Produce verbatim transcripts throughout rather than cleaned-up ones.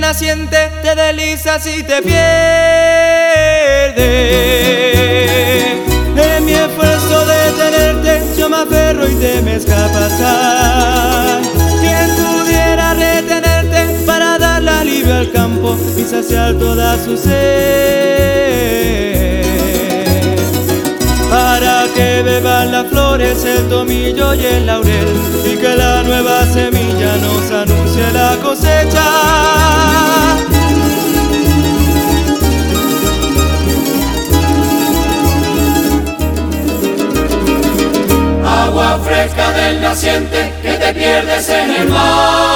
naciente te deslizas y te pierdes. En mi esfuerzo de tenerte yo me aferro y te me escapas. Quien pudiera retenerte para darle alivio al campo y saciar toda su sed, para que beban las flores, el tomillo y el laurel, y que la nueva semilla nos anuncie la cosecha. Agua fresca del naciente que te pierdes en el mar,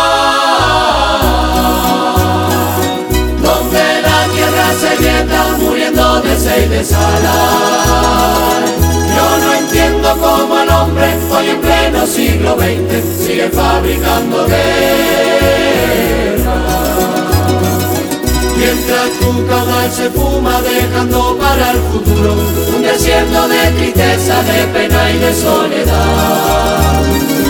donde la tierra se grieta muriendo de sed y de salar. Yo no entiendo cómo el hombre hoy en pleno siglo veinte sigue fabricando guerra, mientras tu caudal se fuma dejando para el futuro un desierto de tristeza, de pena y de soledad.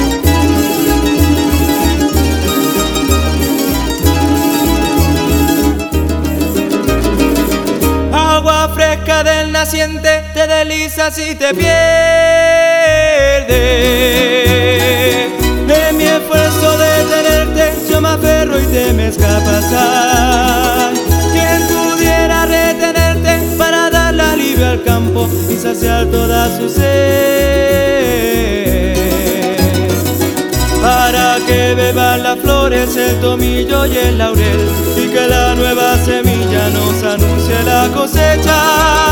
Agua fresca del naciente te deslizas y te pierdes. En mi esfuerzo de tenerte yo me aferro y te me escapas. Quien pudiera retenerte para darle alivio al campo y saciar toda su sed, para que beban las flores, el tomillo y el laurel, y que la nueva semilla nos anuncie la cosecha.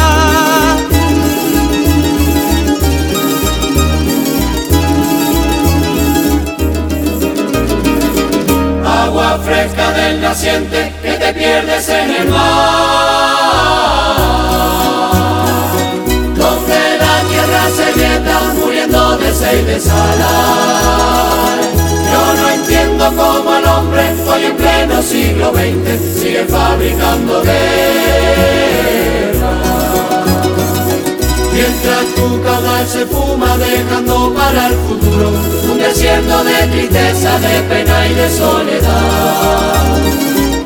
Agua fresca del naciente que te pierdes en el mar, donde la tierra se grieta muriendo de sed y de salar. Yo no entiendo cómo el hombre hoy en pleno siglo veinte sigue fabricando guerra, mientras tu caudal se fuma dejando para el futuro un desierto de tristeza, de pena y de soledad.